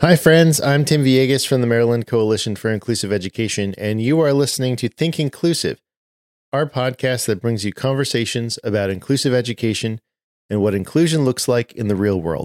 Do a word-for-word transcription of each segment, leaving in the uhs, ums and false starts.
Hi, friends. I'm Tim Villegas from the Maryland Coalition for Inclusive Education, and you are listening to Think Inclusive, our podcast that brings you conversations about inclusive education and what inclusion looks like in the real world.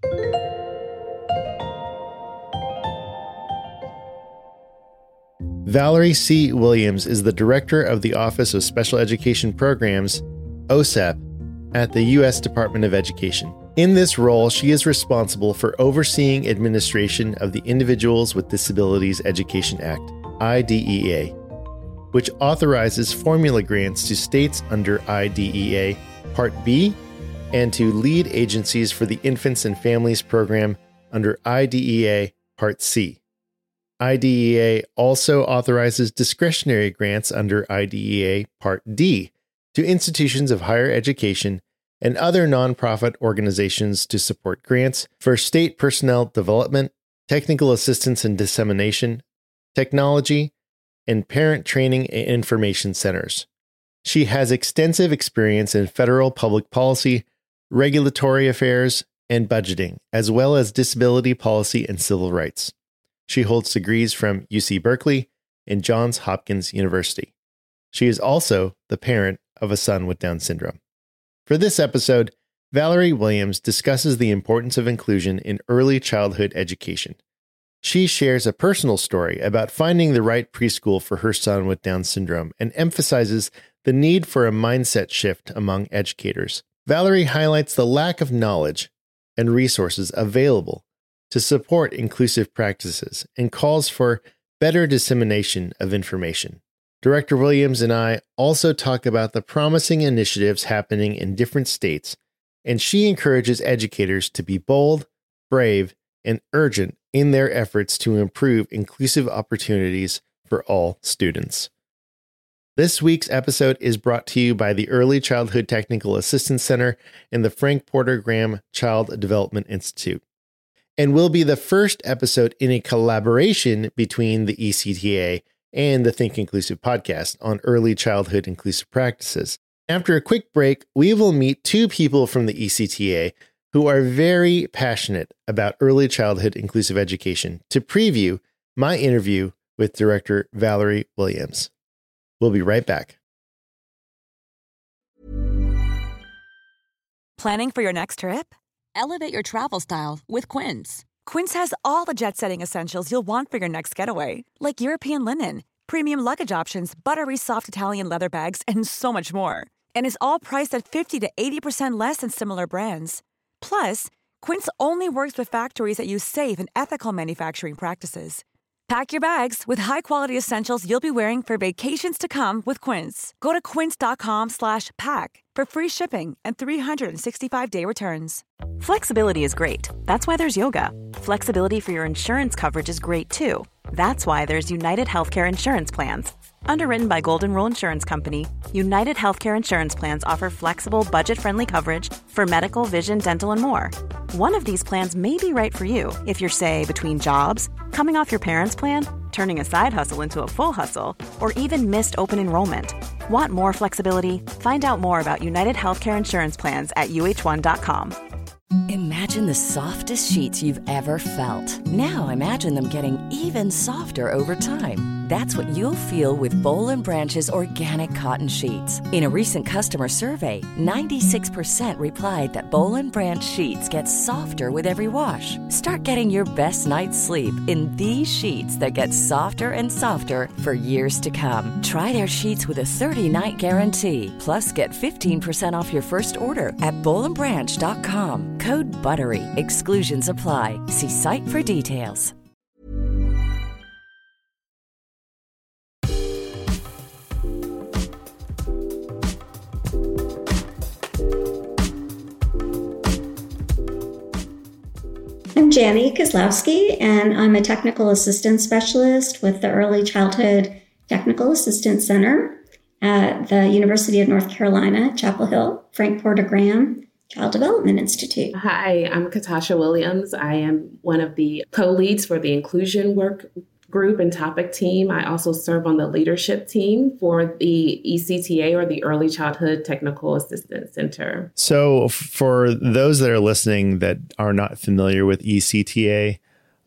Valerie C. Williams is the Director of the Office of Special Education Programs, O S A P, at the U S Department of Education. In this role, she is responsible for overseeing administration of the Individuals with Disabilities Education Act, I D E A, which authorizes formula grants to states under I D E A Part B and to lead agencies for the Infants and Families Program under I D E A Part C. I D E A also authorizes discretionary grants under I D E A Part D to institutions of higher education and other nonprofit organizations to support grants for state personnel development, technical assistance and dissemination, technology, and parent training and information centers. She has extensive experience in federal public policy, regulatory affairs, and budgeting, as well as disability policy and civil rights. She holds degrees from U C Berkeley and Johns Hopkins University. She is also the parent of a son with Down syndrome. For this episode, Valerie Williams discusses the importance of inclusion in early childhood education. She shares a personal story about finding the right preschool for her son with Down syndrome and emphasizes the need for a mindset shift among educators. Valerie highlights the lack of knowledge and resources available to support inclusive practices and calls for better dissemination of information. Director Williams and I also talk about the promising initiatives happening in different states, and she encourages educators to be bold, brave, and urgent in their efforts to improve inclusive opportunities for all students. This week's episode is brought to you by the Early Childhood Technical Assistance Center and the Frank Porter Graham Child Development Institute, and will be the first episode in a collaboration between the E C T A and the Think Inclusive podcast on early childhood inclusive practices. After a quick break, we will meet two people from the E C T A who are very passionate about early childhood inclusive education to preview my interview with Director Valerie Williams. We'll be right back. Planning for your next trip? Elevate your travel style with Quince. Quince has all the jet-setting essentials you'll want for your next getaway, like European linen, premium luggage options, buttery soft Italian leather bags, and so much more. And is all priced at fifty to eighty percent less than similar brands. Plus, Quince only works with factories that use safe and ethical manufacturing practices. Pack your bags with high-quality essentials you'll be wearing for vacations to come with Quince. Go to quince.com slash pack for free shipping and three sixty-five day returns. Flexibility is great. That's why there's yoga. Flexibility for your insurance coverage is great too. That's why there's United Healthcare Insurance Plans. Underwritten by Golden Rule Insurance Company, United Healthcare Insurance Plans offer flexible, budget-friendly coverage for medical, vision, dental, and more. One of these plans may be right for you if you're, say, between jobs, coming off your parents' plan, turning a side hustle into a full hustle, or even missed open enrollment. Want more flexibility? Find out more about United Healthcare Insurance Plans at U H one dot com. Imagine the softest sheets you've ever felt. Now imagine them getting even softer over time. That's what you'll feel with Boll and Branch's organic cotton sheets. In a recent customer survey, ninety-six percent replied that Boll and Branch sheets get softer with every wash. Start getting your best night's sleep in these sheets that get softer and softer for years to come. Try their sheets with a thirty-night guarantee. Plus, get fifteen percent off your first order at boll and branch dot com. Code BUTTERY. Exclusions apply. See site for details. I'm Janie Kozlowski, and I'm a technical assistance specialist with the Early Childhood Technical Assistance Center at the University of North Carolina, Chapel Hill, Frank Porter Graham Child Development Institute. Hi, I'm Katasha Williams. I am one of the co-leads for the inclusion work group and topic team. I also serve on the leadership team for the E C T A, or the Early Childhood Technical Assistance Center. So for those that are listening that are not familiar with E C T A,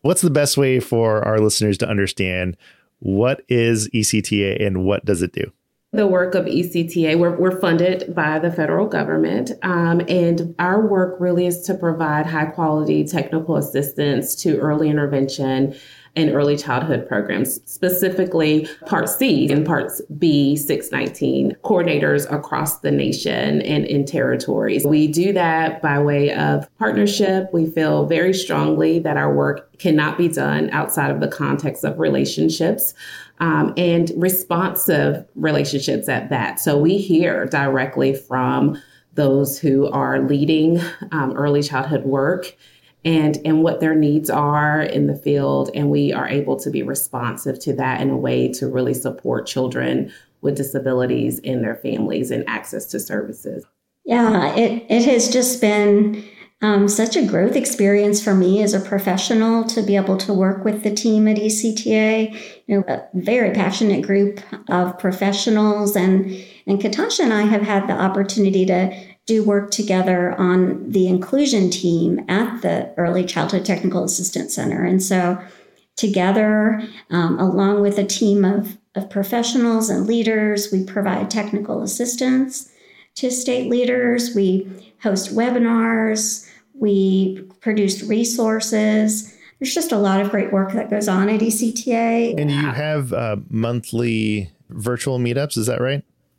What's the best way for our listeners to understand what is E C T A and what does it do? The work of E C T A, we're, we're funded by the federal government, um, and our work really is to provide high quality technical assistance to early intervention and early childhood programs, specifically Part C and Parts B six nineteen coordinators across the nation and in territories. We do that by way of partnership. We feel very strongly that our work cannot be done outside of the context of relationships um, and responsive relationships at that. So we hear directly from those who are leading um, early childhood work and, and what their needs are in the field. And we are able to be responsive to that in a way to really support children with disabilities and their families and access to services. Yeah, it, it has just been um, such a growth experience for me as a professional to be able to work with the team at E C T A, you know, a very passionate group of professionals. And, and Katasha and I have had the opportunity to do work together on the inclusion team at the Early Childhood Technical Assistance Center. And so together, um, along with a team of, of professionals and leaders, we provide technical assistance to state leaders. We host webinars. We produce resources. There's just a lot of great work that goes on at E C T A. And you have uh, monthly virtual meetups, is that right?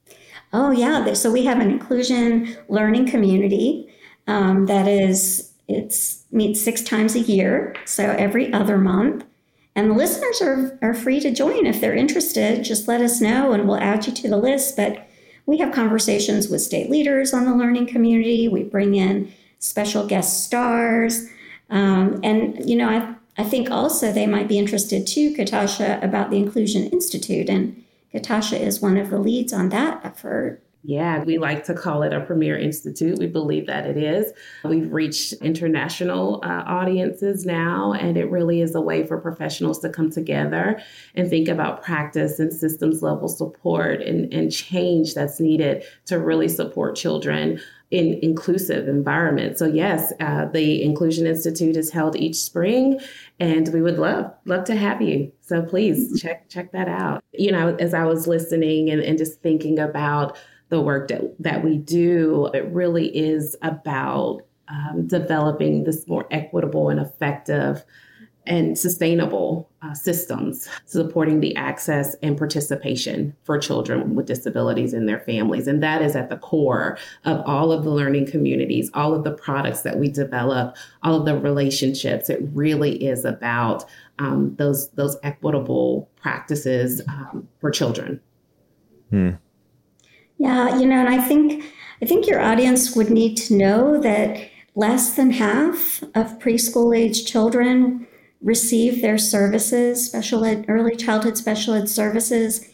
Oh, yeah. So we have an inclusion learning community um, that is, it's meets six times a year, so every other month. And the listeners are, are free to join if they're interested. Just let us know and we'll add you to the list. But we have conversations with state leaders on the learning community. We bring in special guest stars. Um, and, you know, I, I think also they might be interested too, Katasha, about the Inclusion Institute. And Katasha is one of the leads on that effort. Yeah, we like to call it a premier institute. We believe that it is. We've reached international uh, audiences now, and it really is a way for professionals to come together and think about practice and systems level support and, and change that's needed to really support children in inclusive environments. So yes, uh, the Inclusion Institute is held each spring, and we would love love to have you. So please check check that out. You know, as I was listening and, and just thinking about the work that, that we do, it really is about um, developing this more equitable and effective and sustainable uh, systems supporting the access and participation for children with disabilities and their families. And that is at the core of all of the learning communities, all of the products that we develop, all of the relationships. It really is about um, those, those equitable practices um, for children. Hmm. Yeah, you know, and I think I think your audience would need to know that less than half of preschool age children receive their services, special ed, early childhood special ed services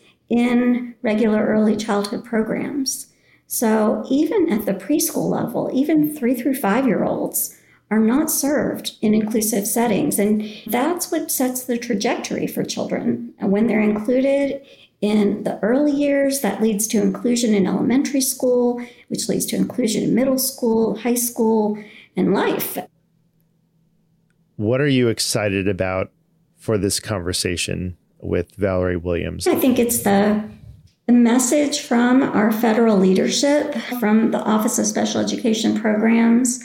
in regular early childhood programs. So even at the preschool level, even three through five year olds are not served in inclusive settings. And that's what sets the trajectory for children. And when they're included in the early years, that leads to inclusion in elementary school, which leads to inclusion in middle school, high school, and life. What are you excited about for this conversation with Valerie Williams? I think it's the, the message from our federal leadership, from the Office of Special Education Programs,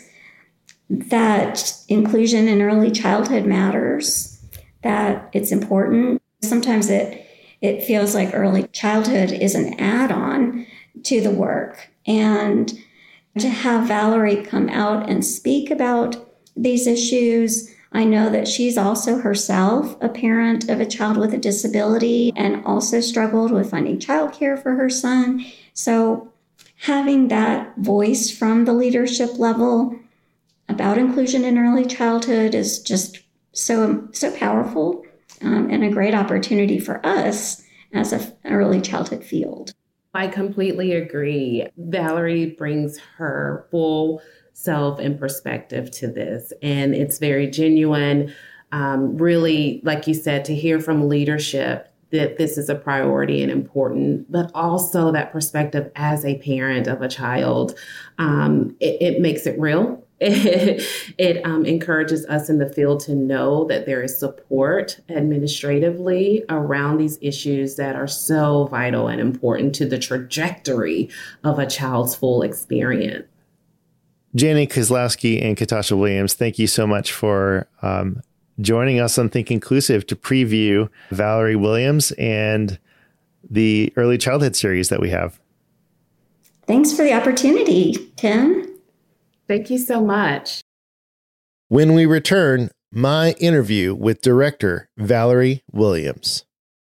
that inclusion in early childhood matters, that it's important. Sometimes it It feels like early childhood is an add-on to the work. And to have Valerie come out and speak about these issues, I know that she's also herself a parent of a child with a disability and also struggled with finding childcare for her son. So having that voice from the leadership level about inclusion in early childhood is just so, so powerful. Um, and a great opportunity for us as an early childhood field. I completely agree. Valerie brings her full self and perspective to this, and it's very genuine. Um, really, like you said, to hear from leadership that this is a priority and important, but also that perspective as a parent of a child, um, it, it makes it real. It, it um, encourages us in the field to know that there is support administratively around these issues that are so vital and important to the trajectory of a child's full experience. Janie Kozlowski and Katasha Williams, thank you so much for um, joining us on Think Inclusive to preview Valerie Williams and the early childhood series that we have. Thanks for the opportunity, Tim. Thank you so much. When we return, my interview with director Valerie Williams.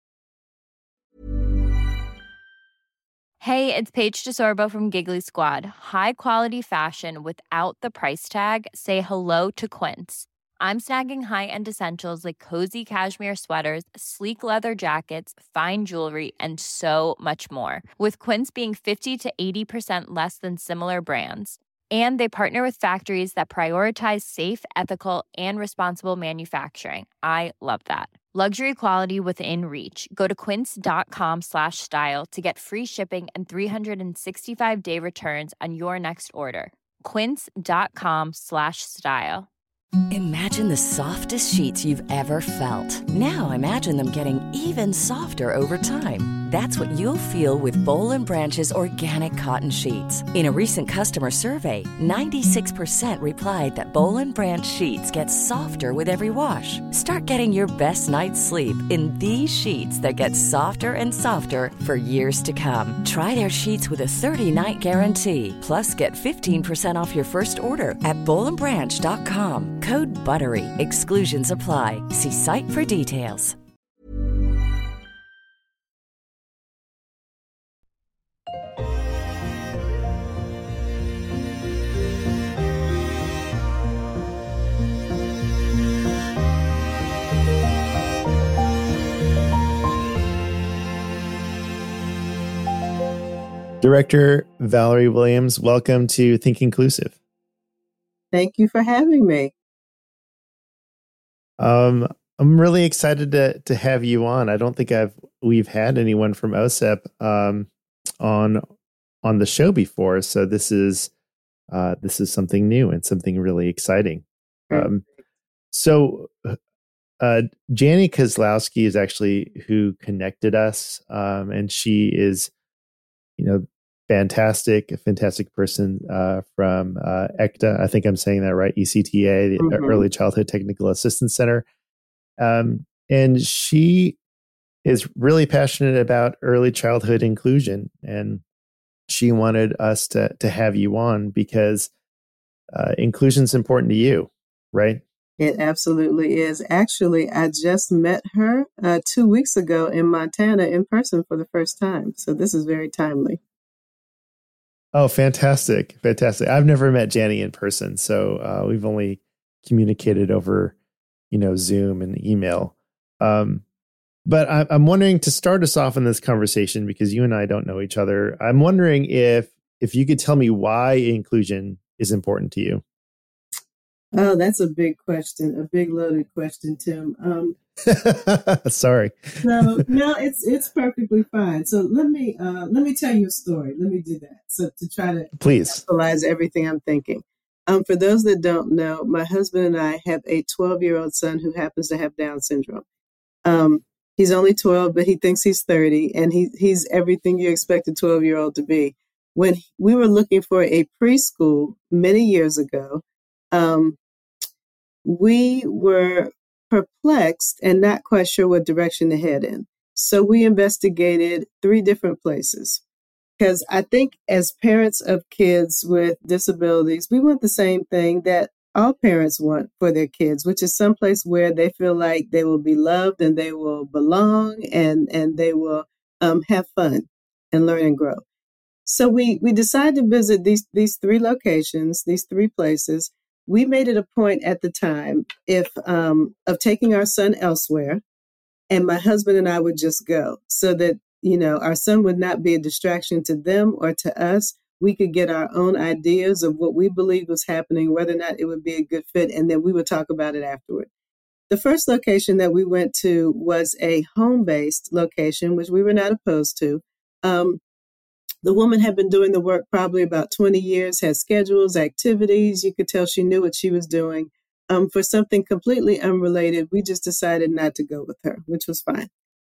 Hey, it's Paige DeSorbo from Giggly Squad. High quality fashion without the price tag. Say hello to Quince. I'm snagging high-end essentials like cozy cashmere sweaters, sleek leather jackets, fine jewelry, and so much more. With Quince being fifty to eighty percent less than similar brands. And they partner with factories that prioritize safe, ethical, and responsible manufacturing. I love that. Luxury quality within reach. Go to quince.com slash style to get free shipping and three sixty-five day returns on your next order. Quince.com slash style. Imagine the softest sheets you've ever felt. Now imagine them getting even softer over time. That's what you'll feel with Boll and Branch's organic cotton sheets. In a recent customer survey, ninety-six percent replied that Boll and Branch sheets get softer with every wash. Start getting your best night's sleep in these sheets that get softer and softer for years to come. Try their sheets with a thirty-night guarantee. Plus, get fifteen percent off your first order at boll and branch dot com. Code BUTTERY. Exclusions apply. See site for details. Director Valerie Williams, welcome to Think Inclusive. Thank you for having me. Um, I'm really excited to to have you on. I don't think I've we've had anyone from O S E P um, on on the show before, so this is uh, this is something new and something really exciting. Um, so, uh, Janie Kozlowski is actually who connected us, um, and she is, you know, fantastic, a fantastic person uh, from uh, E C T A. I think I'm saying that right. E C T A, the mm-hmm. Early Childhood Technical Assistance Center. Um, and she is really passionate about early childhood inclusion. And she wanted us to, to have you on because uh, inclusion is important to you, right? It absolutely is. Actually, I just met her uh, two weeks ago in Montana in person for the first time. So this is very timely. Oh, fantastic. Fantastic. I've never met Janie in person. So uh, we've only communicated over, you know, Zoom and email. Um, but I, I'm wondering, to start us off in this conversation, because you and I don't know each other, I'm wondering if if you could tell me why inclusion is important to you. Oh, that's a big question, a big loaded question, Tim. Um, Sorry. So no, it's it's perfectly fine. So let me uh, let me tell you a story. Let me do that. So to try to please capitalize everything I'm thinking. Um, for those that don't know, my husband and I have a twelve-year-old son who happens to have Down syndrome. Um, he's only twelve, but he thinks he's thirty, and he he's everything you expect a twelve-year-old to be. When we were looking for a preschool many years ago, um, we were perplexed and not quite sure what direction to head in. So we investigated three different places. Because I think as parents of kids with disabilities, we want the same thing that all parents want for their kids, which is someplace where they feel like they will be loved and they will belong and, and they will um, have fun and learn and grow. So we, we decided to visit these, these three locations, these three places. We made it a point at the time if um, of taking our son elsewhere, and my husband and I would just go so that, you know, our son would not be a distraction to them or to us. We could get our own ideas of what we believed was happening, whether or not it would be a good fit, and then we would talk about it afterward. The first location that we went to was a home-based location, which we were not opposed to. Um, The woman had been doing the work probably about twenty years, had schedules, activities. You could tell she knew what she was doing. Um, for something completely unrelated, we just decided not to go with her, which was fine.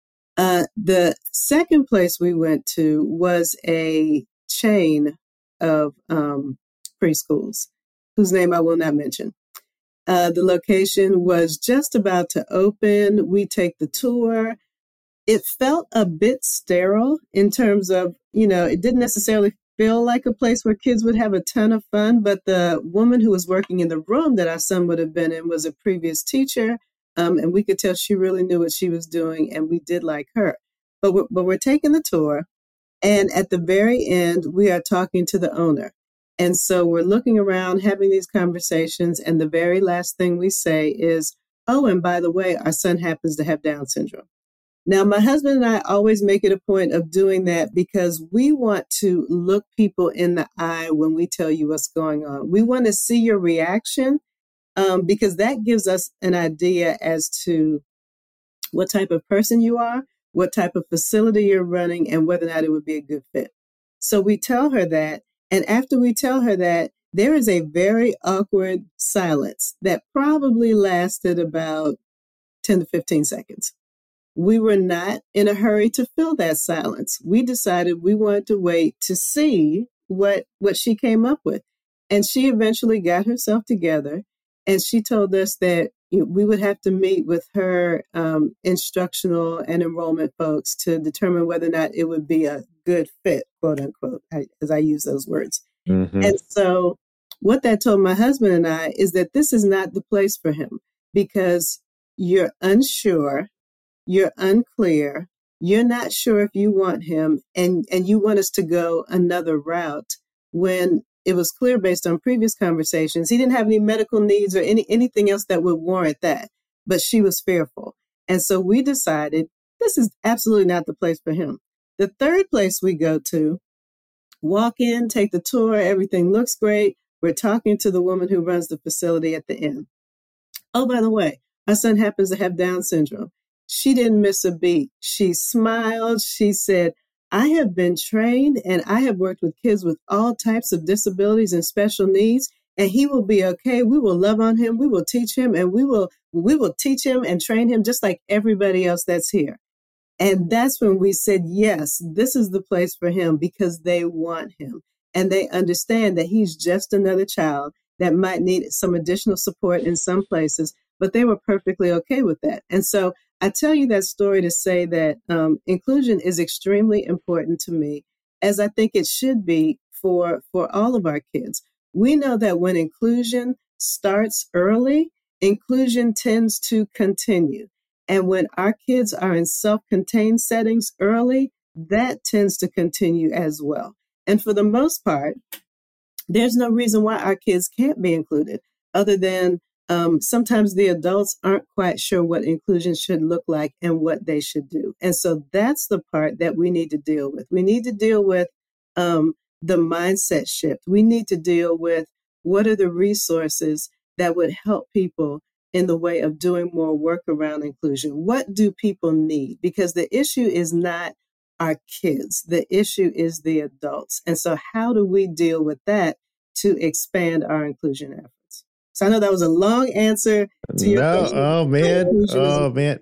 Uh, the second place we went to was a chain of um, preschools, whose name I will not mention. Uh, the location was just about to open. We take the tour. It felt a bit sterile in terms of, you know, it didn't necessarily feel like a place where kids would have a ton of fun. But the woman who was working in the room that our son would have been in was a previous teacher. Um, and we could tell she really knew what she was doing, and we did like her. But we're, but we're taking the tour. And at the very end, we are talking to the owner. And so we're looking around, having these conversations. And the very last thing we say is, oh, and by the way, our son happens to have Down syndrome. Now, my husband and I always make it a point of doing that because we want to look people in the eye when we tell you what's going on. We want to see your reaction um, because that gives us an idea as to what type of person you are, what type of facility you're running, and whether or not it would be a good fit. So we tell her that. And after we tell her that, there is a very awkward silence that probably lasted about ten to fifteen seconds. We were not in a hurry to fill that silence. We decided we wanted to wait to see what, what she came up with. And she eventually got herself together, and she told us that we would have to meet with her um, instructional and enrollment folks to determine whether or not it would be a good fit, quote unquote, I, as I use those words. Mm-hmm. And so what that told my husband and I is that this is not the place for him because you're unsure, you're unclear, you're not sure if you want him, and, and you want us to go another route when it was clear based on previous conversations, he didn't have any medical needs or any anything else that would warrant that. But she was fearful. And so we decided this is absolutely not the place for him. The third place we go to, walk in, take the tour, everything looks great. We're talking to the woman who runs the facility at the end. Oh, by the way, our son happens to have Down syndrome. She didn't miss a beat. She smiled. She said, I have been trained and I have worked with kids with all types of disabilities and special needs, and he will be okay. We will love on him. We will teach him and we will, we will teach him and train him just like everybody else that's here. And that's when we said, yes, this is the place for him because they want him and they understand that he's just another child that might need some additional support in some places, but they were perfectly okay with that. And so I tell you that story to say that um, inclusion is extremely important to me, as I think it should be for, for all of our kids. We know that when inclusion starts early, inclusion tends to continue. And when our kids are in self-contained settings early, that tends to continue as well. And for the most part, there's no reason why our kids can't be included other than Um, sometimes the adults aren't quite sure what inclusion should look like and what they should do. And so that's the part that we need to deal with. We need to deal with um, the mindset shift. We need to deal with what are the resources that would help people in the way of doing more work around inclusion. What do people need? Because the issue is not our kids. The issue is the adults. And so how do we deal with that to expand our inclusion efforts? So I know that was a long answer to your no, question. Oh, man. Oh, man.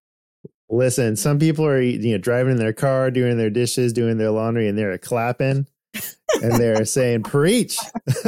Listen, some people are, you know, driving in their car, doing their dishes, doing their laundry, and they're clapping and they're saying, preach.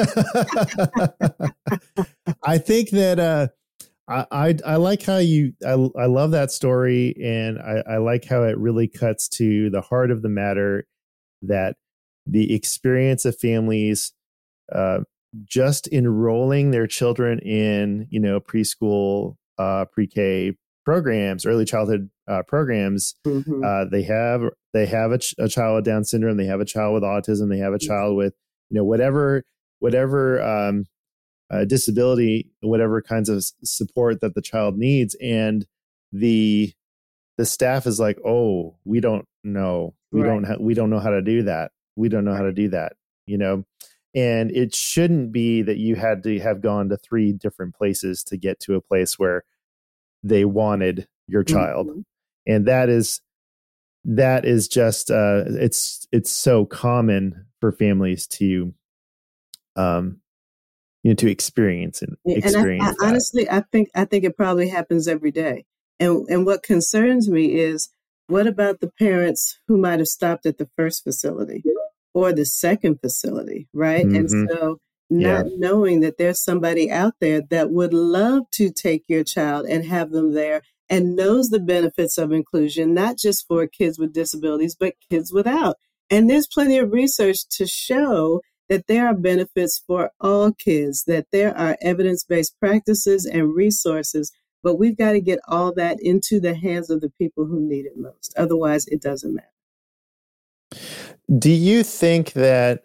I think that uh, I, I I like how you, I, I love that story. And I, I like how it really cuts to the heart of the matter, that the experience of families uh, just enrolling their children in, you know, preschool, uh, pre-K programs, early childhood uh, programs. Mm-hmm. Uh, they have they have a, ch- a child with Down syndrome. They have a child with autism. They have a child with, you know, whatever whatever um, uh, disability, whatever kinds of support that the child needs. And the the staff is like, oh, we don't know, we right. don't ha- we don't know how to do that. We don't know right. how to do that. You know. And it shouldn't be that you had to have gone to three different places to get to a place where they wanted your child. Mm-hmm. And that is that is just uh, it's it's so common for families to um you know to experience and experience. And I, I, honestly, I think I think it probably happens every day. And and what concerns me is, what about the parents who might have stopped at the first facility or the second facility, right? Mm-hmm. And so not yeah. knowing that there's somebody out there that would love to take your child and have them there and knows the benefits of inclusion, not just for kids with disabilities, but kids without. And there's plenty of research to show that there are benefits for all kids, that there are evidence-based practices and resources, but we've got to get all that into the hands of the people who need it most. Otherwise, it doesn't matter. Do you think that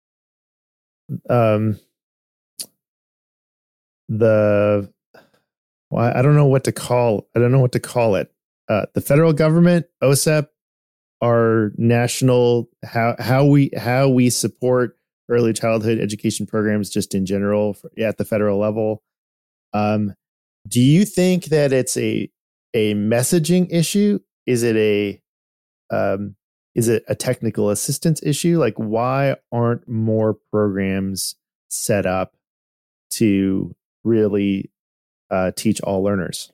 um, the, well, I don't know what to call, I don't know what to call it. Uh, the federal government, O S E P, our national, how, how we, how we support early childhood education programs just in general for, yeah, at the federal level. Um, do you think that it's a, a messaging issue? Is it a, um, is it a technical assistance issue? Like, why aren't more programs set up to really uh, teach all learners?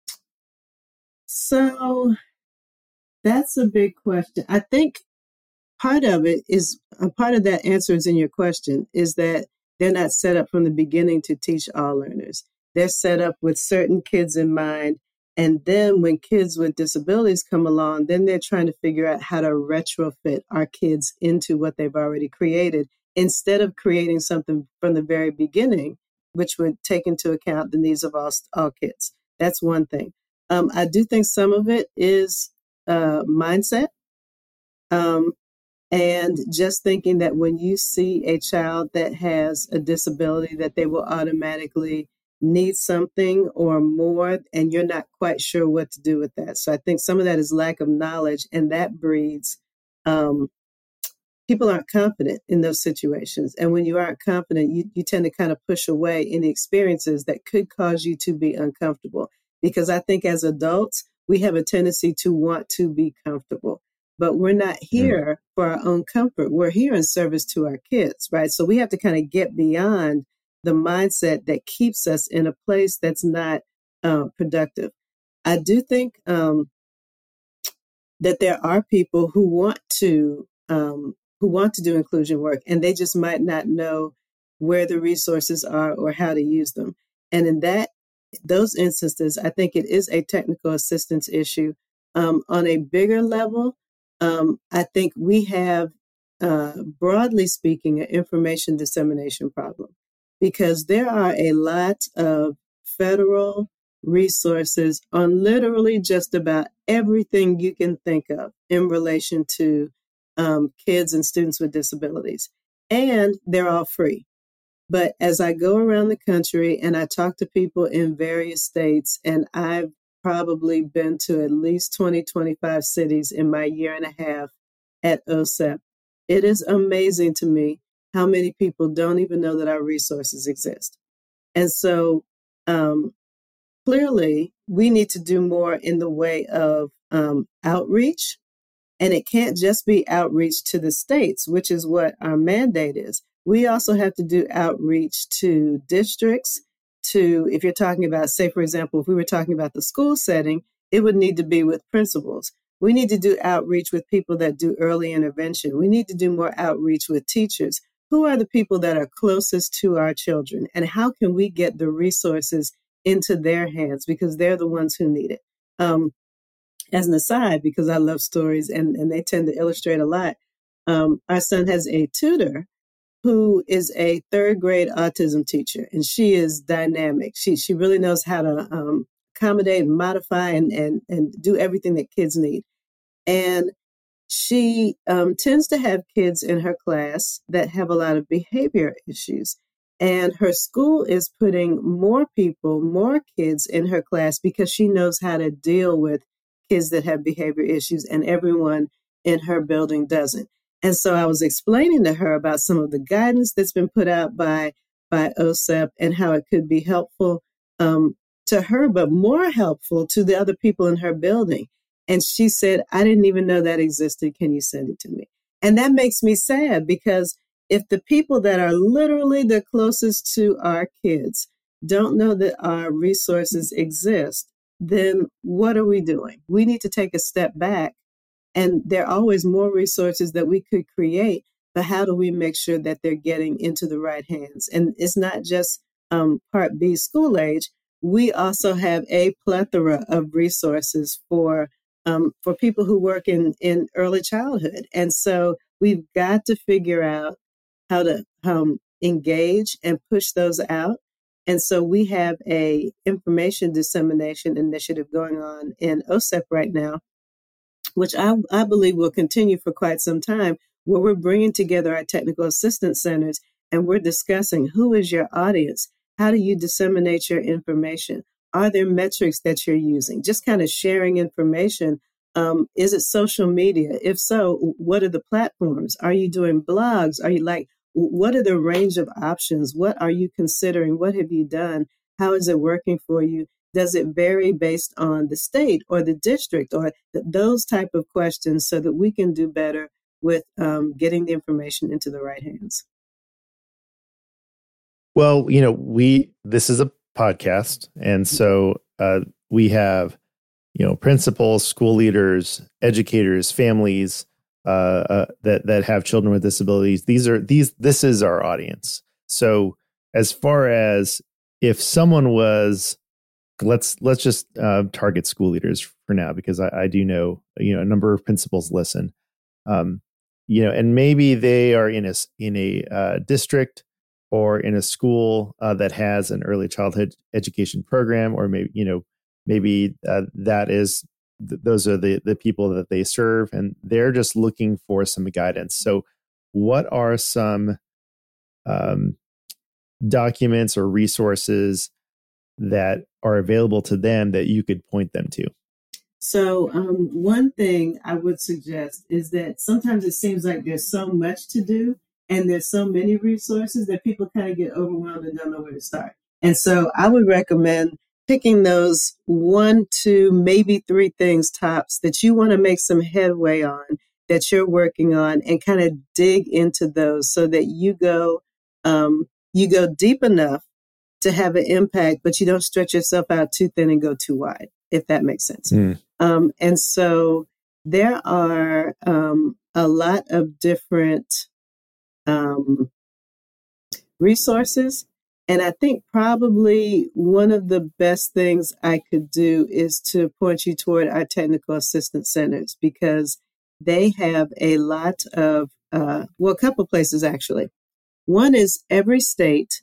So that's a big question. I think part of it is, a part of that answer is in your question, is that they're not set up from the beginning to teach all learners. They're set up with certain kids in mind. And then when kids with disabilities come along, then they're trying to figure out how to retrofit our kids into what they've already created, instead of creating something from the very beginning, which would take into account the needs of all, all kids. That's one thing. Um, I do think some of it is uh, mindset. Um, and just thinking that when you see a child that has a disability, that they will automatically need something or more, and you're not quite sure what to do with that. So I think some of that is lack of knowledge, and that breeds um, people aren't confident in those situations. And when you aren't confident, you, you tend to kind of push away any experiences that could cause you to be uncomfortable. Because I think as adults, we have a tendency to want to be comfortable, but we're not here for our own comfort. We're here in service to our kids, right? So we have to kind of get beyond the mindset that keeps us in a place that's not uh, productive. I do think um, that there are people who want to um, who want to do inclusion work, and they just might not know where the resources are or how to use them. And in that those instances, I think it is a technical assistance issue. Um, on a bigger level, um, I think we have, uh, broadly speaking, an information dissemination problem, because there are a lot of federal resources on literally just about everything you can think of in relation to um, kids and students with disabilities. And they're all free. But as I go around the country and I talk to people in various states, and I've probably been to at least twenty, twenty-five cities in my year and a half at O S E P, it is amazing to me how many people don't even know that our resources exist. And so um, clearly we need to do more in the way of um, outreach. And it can't just be outreach to the states, which is what our mandate is. We also have to do outreach to districts, to, if you're talking about, say, for example, if we were talking about the school setting, it would need to be with principals. We need to do outreach with people that do early intervention. We need to do more outreach with teachers. Who are the people that are closest to our children? And how can we get the resources into their hands? Because they're the ones who need it. Um, as an aside, because I love stories and, and they tend to illustrate a lot, um, our son has a tutor who is a third grade autism teacher, and she is dynamic. She she really knows how to um, accommodate and modify and, and, and do everything that kids need. And she um, tends to have kids in her class that have a lot of behavior issues. And her school is putting more people, more kids in her class because she knows how to deal with kids that have behavior issues, and everyone in her building doesn't. And so I was explaining to her about some of the guidance that's been put out by, by O S E P and how it could be helpful um, to her, but more helpful to the other people in her building. And she said, I didn't even know that existed. Can you send it to me? And that makes me sad, because if the people that are literally the closest to our kids don't know that our resources exist, then what are we doing? We need to take a step back. And there are always more resources that we could create, but how do we make sure that they're getting into the right hands? And it's not just um, Part B school age. We also have a plethora of resources for um, for people who work in, in early childhood. And so we've got to figure out how to um, engage and push those out. And so we have a information dissemination initiative going on in O S E P right now, which I, I believe will continue for quite some time, where we're bringing together our technical assistance centers and we're discussing who is your audience? How do you disseminate your information? Are there metrics that you're using? Just kind of sharing information. Um, is it social media? If so, what are the platforms? Are you doing blogs? Are you like, what are the range of options? What are you considering? What have you done? How is it working for you? Does it vary based on the state or the district or th- those type of questions, so that we can do better with um, getting the information into the right hands? Well, you know, we this is a podcast, and so uh, we have, you know, principals, school leaders, educators, families uh, uh, that that have children with disabilities. These are these. This is our audience. So, as far as if someone was, let's let's just uh, target school leaders for now, because I, I do know, you know, a number of principals listen. Um, you know, and maybe they are in a in a uh, district or in a school uh, that has an early childhood education program, or maybe, you know, maybe uh, that is, th- those are the, the people that they serve, and they're just looking for some guidance. So what are some um, documents or resources that are available to them that you could point them to? So um, one thing I would suggest is that sometimes it seems like there's so much to do, and there's so many resources that people kind of get overwhelmed and don't know where to start. And so I would recommend picking those one, two, maybe three things tops that you want to make some headway on, that you're working on, and kind of dig into those so that you go, um, you go deep enough to have an impact, but you don't stretch yourself out too thin and go too wide, if that makes sense. Mm. Um, and so there are um, a lot of different Um, resources. And I think probably one of the best things I could do is to point you toward our technical assistance centers, because they have a lot of, uh, well, a couple places actually. One is every state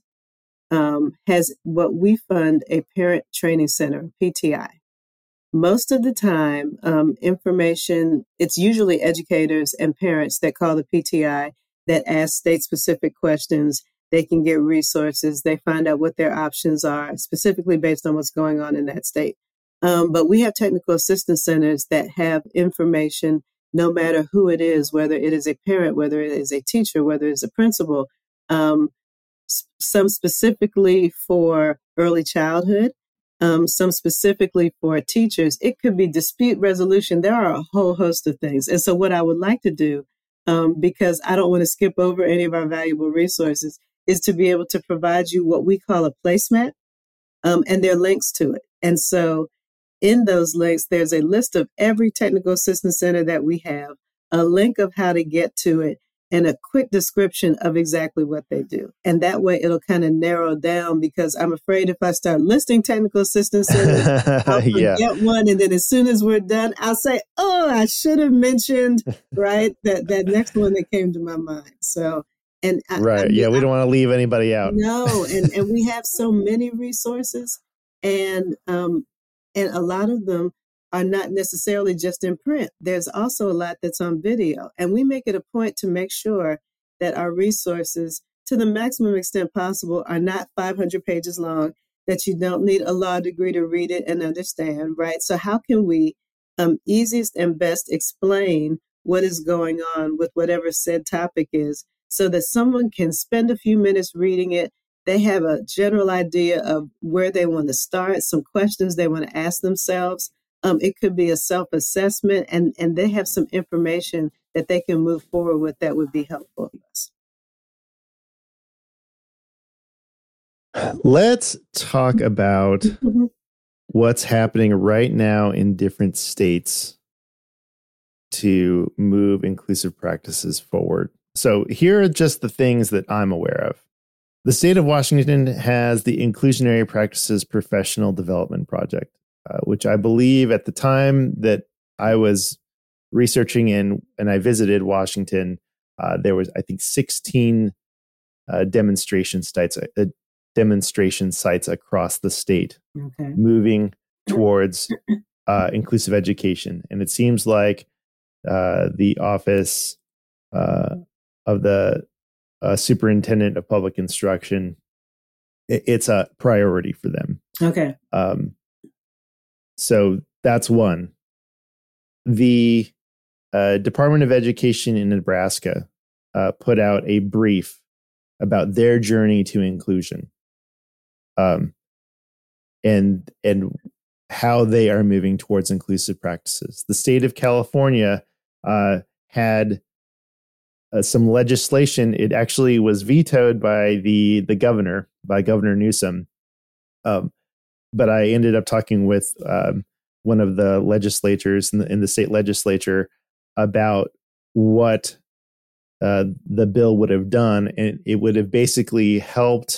um, has what we fund a parent training center, P T I. Most of the time, um, information, it's usually educators and parents that call the P T I, that ask state-specific questions. They can get resources. They find out what their options are, specifically based on what's going on in that state. Um, but we have technical assistance centers that have information, no matter who it is, whether it is a parent, whether it is a teacher, whether it's a principal, um, s- some specifically for early childhood, um, some specifically for teachers. It could be dispute resolution. There are a whole host of things. And so what I would like to do, Um, because I don't want to skip over any of our valuable resources, is to be able to provide you what we call a placemat, um, and there are links to it. And so in those links, there's a list of every technical assistance center that we have, a link of how to get to it, and a quick description of exactly what they do. And that way it'll kind of narrow down, because I'm afraid if I start listing technical assistance centers, I'll forget yeah. one. And then as soon as we're done, I'll say, oh, I should have mentioned, right, that, that next one that came to my mind. So, and I, right. I mean, yeah. We don't want to leave anybody out. No. And, and we have so many resources, and, um, and a lot of them are not necessarily just in print. There's also a lot that's on video. And we make it a point to make sure that our resources, to the maximum extent possible, are not five hundred pages long, that you don't need a law degree to read it and understand, right? So how can we um, easiest and best explain what is going on with whatever said topic is, so that someone can spend a few minutes reading it? They have a general idea of where they want to start, some questions they want to ask themselves, Um, it could be a self-assessment, and, and they have some information that they can move forward with that would be helpful to us. Let's talk about mm-hmm. what's happening right now in different states to move inclusive practices forward. So here are just the things that I'm aware of. The state of Washington has the Inclusionary Practices Professional Development Project, uh, which I believe at the time that I was researching in and I visited Washington, uh, there was, I think, sixteen uh, demonstration sites, uh, demonstration sites across the state okay. moving towards uh, inclusive education. And it seems like uh, the office uh, of the uh, superintendent of public instruction, it, it's a priority for them. Okay. Um, so that's one. The uh, Department of Education in Nebraska uh, put out a brief about their journey to inclusion, um, and and how they are moving towards inclusive practices. The state of California uh, had uh, some legislation. It actually was vetoed by the the governor, by Governor Newsom. Um, but I ended up talking with um, one of the legislators in the, in the state legislature about what uh, the bill would have done, and it would have basically helped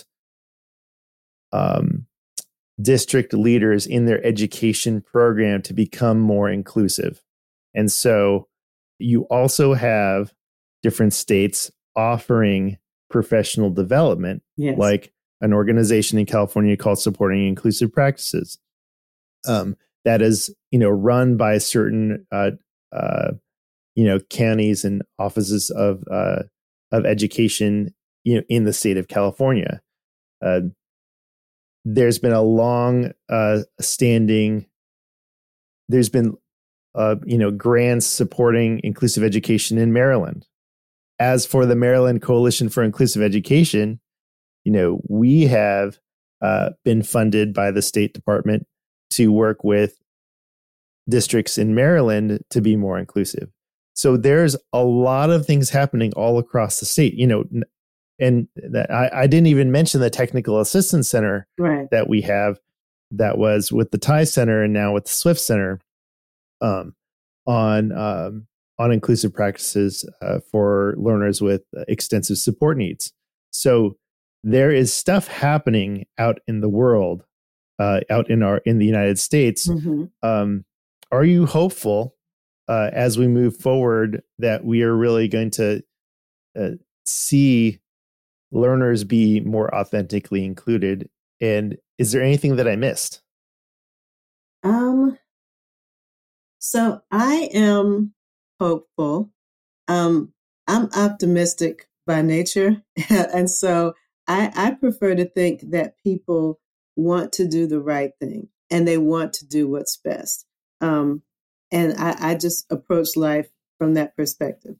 um, district leaders in their education program to become more inclusive. And so you also have different states offering professional development, yes. like an organization in California called Supporting Inclusive Practices. Um, that is, you know, run by certain, uh, uh, you know, counties and offices of uh, of education, you know, in the state of California. Uh, there's been a long uh, standing. There's been, uh, you know, grants supporting inclusive education in Maryland. As for the Maryland Coalition for Inclusive Education, you know, we have uh, been funded by the State Department to work with districts in Maryland to be more inclusive. So there's a lot of things happening all across the state, you know, and that I, I didn't even mention the Technical Assistance Center right. that we have that was with the T I Center and now with the Swift Center um, on um, on inclusive practices uh, for learners with extensive support needs. So there is stuff happening out in the world, uh, out in our in the United States. Mm-hmm. Um, are you hopeful uh, as we move forward that we are really going to uh, see learners be more authentically included? And is there anything that I missed? Um. So I am hopeful. Um, I'm optimistic by nature, and so I, I prefer to think that people want to do the right thing and they want to do what's best. Um, and I, I just approach life from that perspective.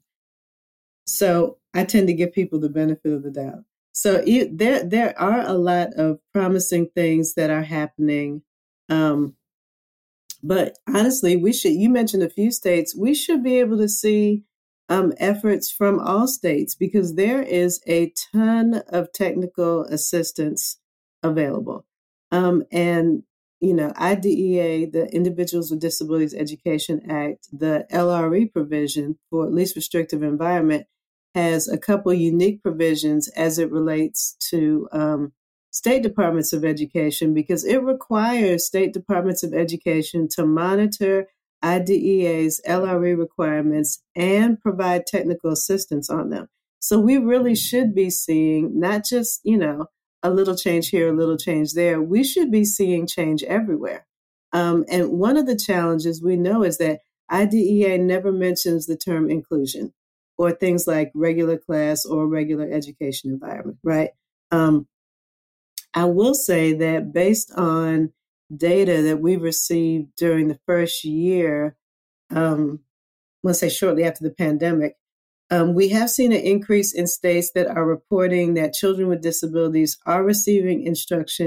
So I tend to give people the benefit of the doubt. So it, there, there are a lot of promising things that are happening. Um, but honestly, we should, you mentioned a few states, we should be able to see um, efforts from all states because there is a ton of technical assistance available. Um, and, you know, I D E A, the Individuals with Disabilities Education Act, the L R E provision for least restrictive environment has a couple unique provisions as it relates to um, state departments of education because it requires state departments of education to monitor I D E A's L R E requirements and provide technical assistance on them. So we really should be seeing not just, you know, a little change here, a little change there. We should be seeing change everywhere. Um, and one of the challenges we know is that I D E A never mentions the term inclusion or things like regular class or regular education environment, right? Um, I will say that based on data that we received during the first year, um, let's say shortly after the pandemic, um, we have seen an increase in states that are reporting that children with disabilities are receiving instruction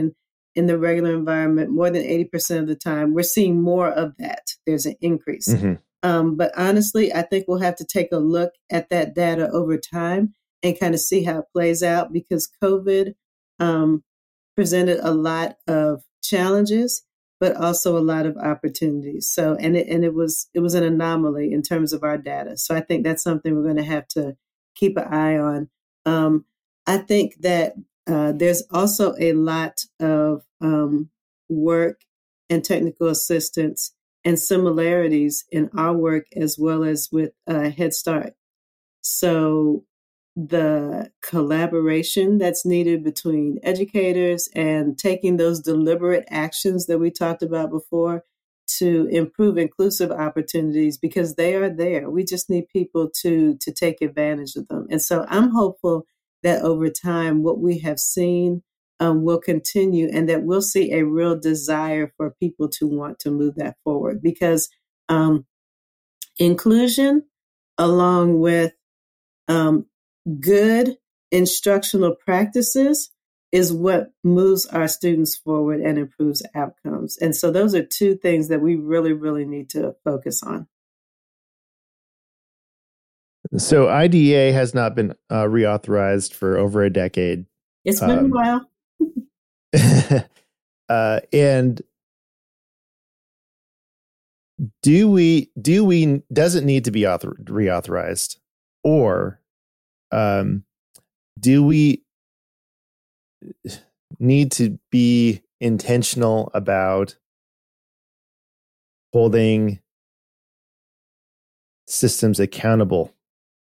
in the regular environment more than eighty percent of the time, we're seeing more of that. There's an increase. Mm-hmm. Um, but honestly, I think we'll have to take a look at that data over time and kind of see how it plays out, because COVID um, presented a lot of challenges, but also a lot of opportunities. So, and it, and it was, it was an anomaly in terms of our data. So I think that's something we're going to have to keep an eye on. Um, I think that uh, there's also a lot of um, work and technical assistance and similarities in our work as well as with uh, Head Start. So the collaboration that's needed between educators and taking those deliberate actions that we talked about before to improve inclusive opportunities, because they are there. We just need people to to take advantage of them. And so I'm hopeful that over time, what we have seen um, will continue, and that we'll see a real desire for people to want to move that forward, because um, inclusion, along with um, good instructional practices, is what moves our students forward and improves outcomes. And so those are two things that we really, really need to focus on. So I D E A has not been uh, reauthorized for over a decade. It's been um, a while. uh, and do we, do we, does it need to be author, reauthorized? Or um, do we need to be intentional about holding systems accountable?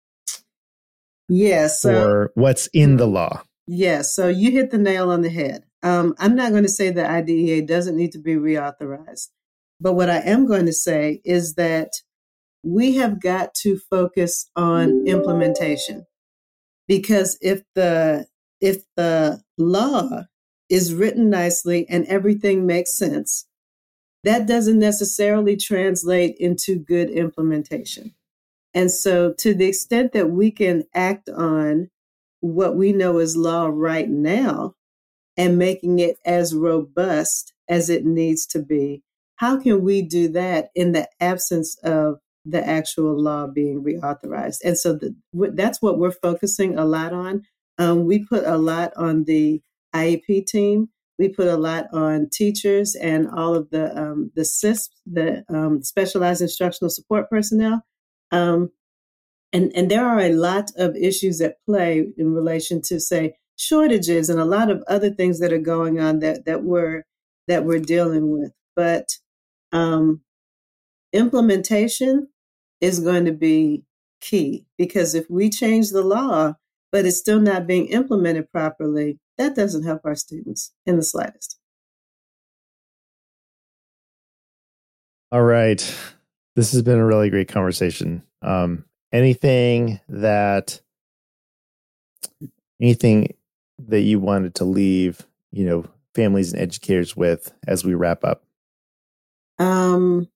Yes. So, for what's in the law? Yes. So you hit the nail on the head. Um, I'm not going to say that I D E A doesn't need to be reauthorized, but what I am going to say is that we have got to focus on implementation, because if the if the law is written nicely and everything makes sense, that doesn't necessarily translate into good implementation. And so to the extent that we can act on what we know is law right now and making it as robust as it needs to be, how can we do that in the absence of the actual law being reauthorized? And so the, that's what we're focusing a lot on. Um, we put a lot on the I E P team. We put a lot on teachers and all of the um, the S I S P, the um, specialized instructional support personnel. Um, and, and there are a lot of issues at play in relation to, say, shortages and a lot of other things that are going on that, that we're that we're dealing with. But um, implementation is going to be key, because if we change the law, but it's still not being implemented properly, that doesn't help our students in the slightest. All right. This has been a really great conversation. Um, anything that, anything that you wanted to leave, you know, families and educators with as we wrap up? Um,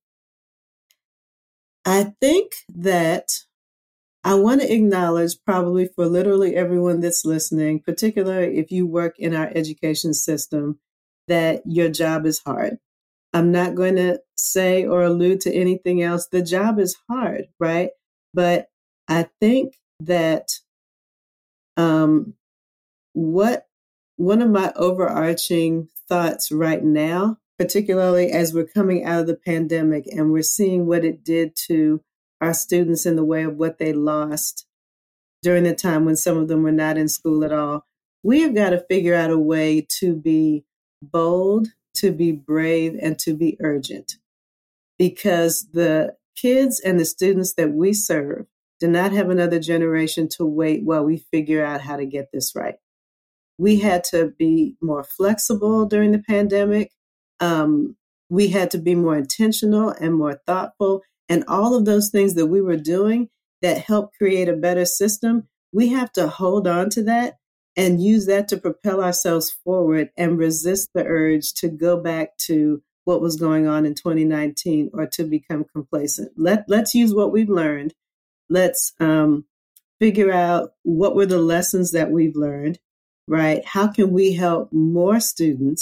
I think that I want to acknowledge, probably for literally everyone that's listening, particularly if you work in our education system, that your job is hard. I'm not going to say or allude to anything else. The job is hard, right? But I think that um, what one of my overarching thoughts right now, particularly as we're coming out of the pandemic and we're seeing what it did to our students in the way of what they lost during the time when some of them were not in school at all, we have got to figure out a way to be bold, to be brave, and to be urgent, because the kids and the students that we serve do not have another generation to wait while we figure out how to get this right. We had to be more flexible during the pandemic. Um, we had to be more intentional and more thoughtful. And all of those things that we were doing that helped create a better system, we have to hold on to that and use that to propel ourselves forward and resist the urge to go back to what was going on in twenty nineteen or to become complacent. Let, let's use what we've learned. Let's um, figure out what were the lessons that we've learned, right? How can we help more students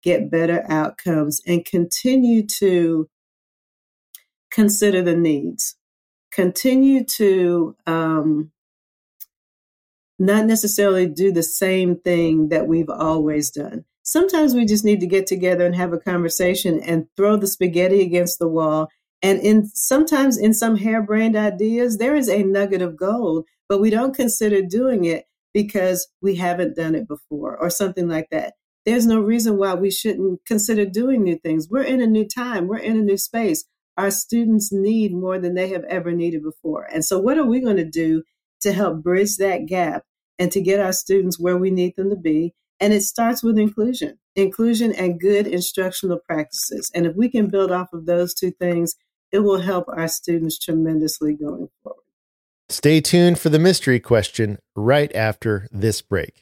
get better outcomes, and continue to consider the needs. Continue to um, not necessarily do the same thing that we've always done. Sometimes we just need to get together and have a conversation and throw the spaghetti against the wall. And in sometimes in some harebrained ideas, there is a nugget of gold, but we don't consider doing it because we haven't done it before or something like that. There's no reason why we shouldn't consider doing new things. We're in a new time. We're in a new space. Our students need more than they have ever needed before. And so what are we going to do to help bridge that gap and to get our students where we need them to be? And it starts with inclusion, inclusion and good instructional practices. And if we can build off of those two things, it will help our students tremendously going forward. Stay tuned for the mystery question right after this break.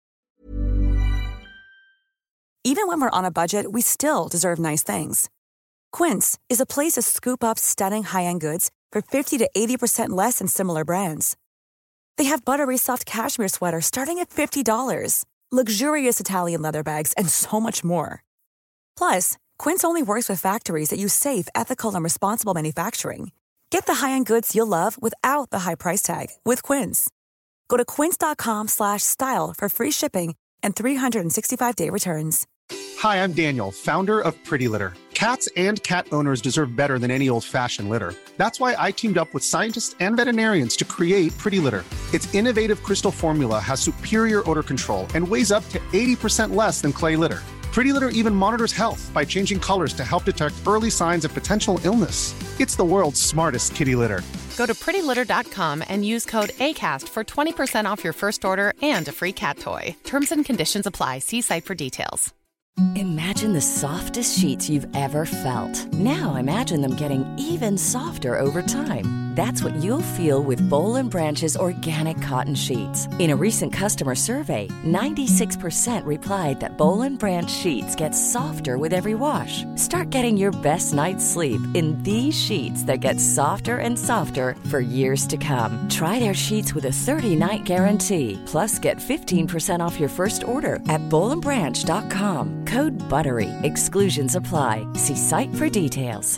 Even when we're on a budget, we still deserve nice things. Quince is a place to scoop up stunning high-end goods for fifty to eighty percent less than similar brands. They have buttery soft cashmere sweaters starting at fifty dollars, luxurious Italian leather bags, and so much more. Plus, Quince only works with factories that use safe, ethical, and responsible manufacturing. Get the high-end goods you'll love without the high price tag with Quince. Go to quince.com slash style for free shipping and three sixty-five day returns. Hi, I'm Daniel, founder of Pretty Litter. Cats and cat owners deserve better than any old-fashioned litter. That's why I teamed up with scientists and veterinarians to create Pretty Litter. Its innovative crystal formula has superior odor control and weighs up to eighty percent less than clay litter. Pretty Litter even monitors health by changing colors to help detect early signs of potential illness. It's the world's smartest kitty litter. Go to pretty litter dot com and use code ACAST for twenty percent off your first order and a free cat toy. Terms and conditions apply. See site for details. Imagine the softest sheets you've ever felt. Now imagine them getting even softer over time. That's what you'll feel with Boll and Branch's organic cotton sheets. In a recent customer survey, ninety-six percent replied that Boll and Branch sheets get softer with every wash. Start getting your best night's sleep in these sheets that get softer and softer for years to come. Try their sheets with a thirty-night guarantee. Plus, get fifteen percent off your first order at boll and branch dot com. Code BUTTERY. Exclusions apply. See site for details.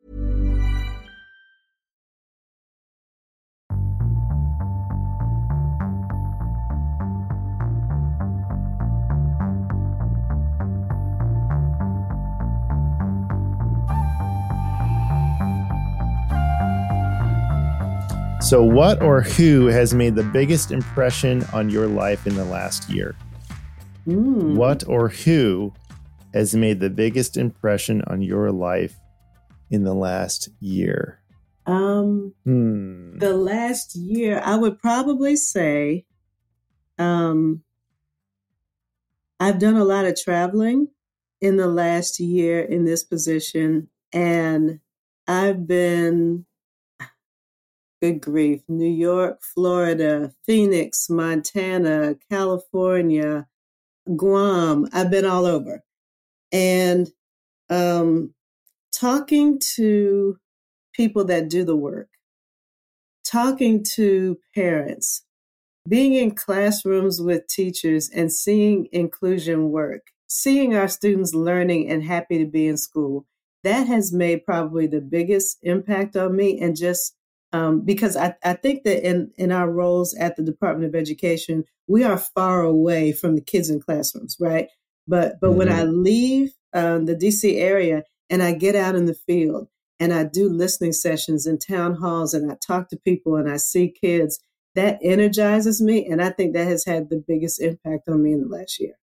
So what or who has made the biggest impression on your life in the last year? Mm. What or who has made the biggest impression on your life in the last year? Um, hmm. The last year, I would probably say um, I've done a lot of traveling in the last year in this position, and I've been, good grief, New York, Florida, Phoenix, Montana, California, Guam. I've been all over. And um, talking to people that do the work, talking to parents, being in classrooms with teachers and seeing inclusion work, seeing our students learning and happy to be in school, that has made probably the biggest impact on me. And just um, because I, I think that in, in our roles at the Department of Education, we are far away from the kids in classrooms, right? But but mm-hmm. when I leave um, the D C area and I get out in the field and I do listening sessions in town halls and I talk to people and I see kids, that energizes me. And I think that has had the biggest impact on me in the last year.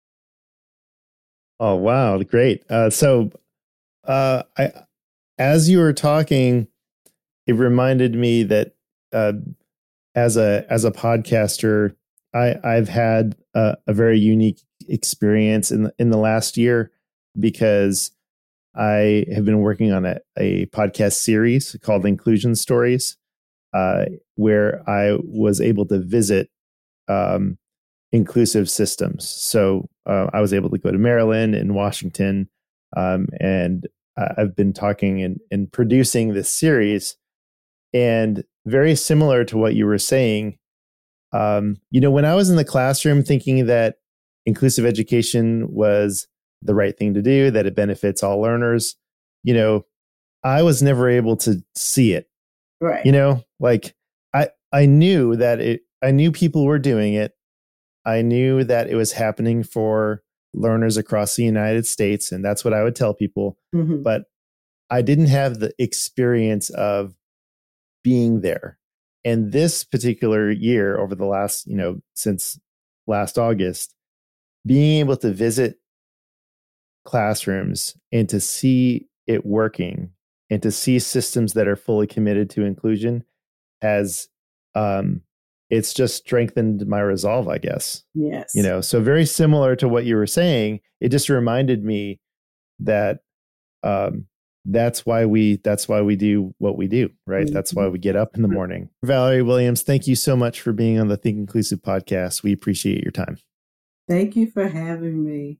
Oh, wow. Great. Uh, so uh, I, as you were talking, it reminded me that uh, as a as a podcaster, I, I've had a, a very unique experience in the, in the last year because I have been working on a, a podcast series called Inclusion Stories, uh, where I was able to visit um, inclusive systems. So uh, I was able to go to Maryland and Washington, um, and I've been talking and, and producing this series. And very similar to what you were saying, um, you know, when I was in the classroom thinking that inclusive education was the right thing to do, that it benefits all learners. You know, I was never able to see it. Right. You know, like I, I knew that it, I knew people were doing it. I knew that it was happening for learners across the United States. And that's what I would tell people. Mm-hmm. But I didn't have the experience of being there. And this particular year, over the last, you know, since last August, being able to visit classrooms and to see it working and to see systems that are fully committed to inclusion has, um, it's just strengthened my resolve, I guess. Yes. You know, so very similar to what you were saying, it just reminded me that, um, that's why we, that's why we do what we do, right? Mm-hmm. That's why we get up in the morning. Valerie Williams, thank you so much for being on the Think Inclusive podcast. We appreciate your time. Thank you for having me.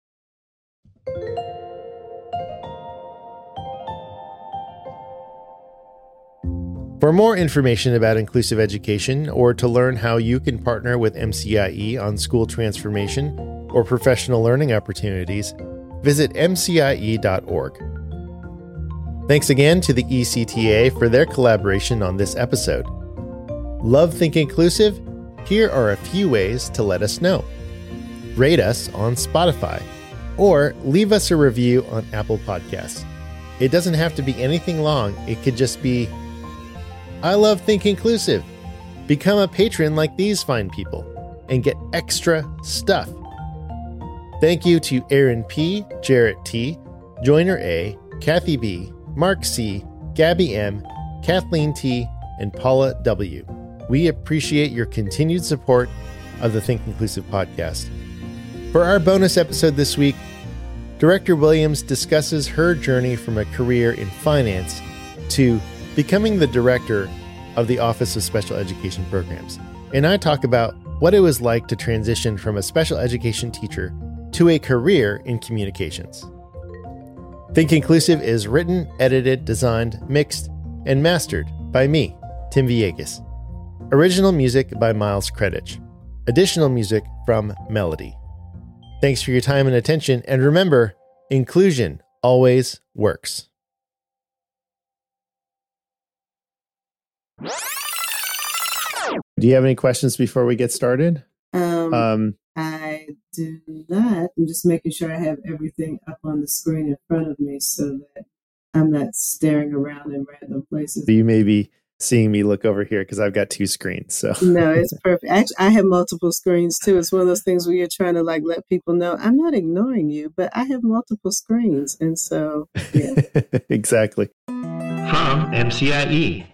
For more information about inclusive education, or to learn how you can partner with M C I E on school transformation or professional learning opportunities, visit m c i e dot org. Thanks again to the E C T A for their collaboration on this episode. Love Think Inclusive? Here are a few ways to let us know. Rate us on Spotify, or leave us a review on Apple Podcasts. It doesn't have to be anything long. It could just be, I love Think Inclusive. Become a patron like these fine people and get extra stuff. Thank you to Aaron P., Jarrett T., Joiner A., Kathy B., Mark C., Gabby M., Kathleen T., and Paula W. We appreciate your continued support of the Think Inclusive podcast. For our bonus episode this week, Director Williams discusses her journey from a career in finance to becoming the director of the Office of Special Education Programs. And I talk about what it was like to transition from a special education teacher to a career in communications. Think Inclusive is written, edited, designed, mixed, and mastered by me, Tim Villegas. Original music by Miles Credich. Additional music from Melody. Thanks for your time and attention, and remember, inclusion always works. Do you have any questions before we get started? Um, um, I do not. I'm just making sure I have everything up on the screen in front of me so that I'm not staring around in random places. You may be seeing me look over here because I've got two screens. So no, it's perfect. Actually, I have multiple screens too. It's one of those things where you're trying to like let people know I'm not ignoring you, but I have multiple screens, and so yeah. Exactly. From M C I E.